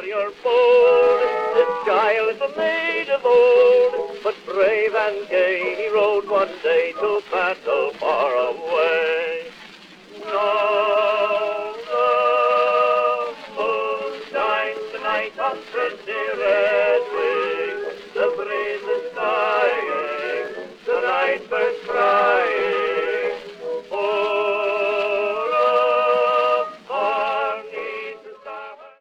warrior bold, this Giles a maid of old, but brave and gay he rode one day to battle far away. No, the moon shines tonight on Trinity Red.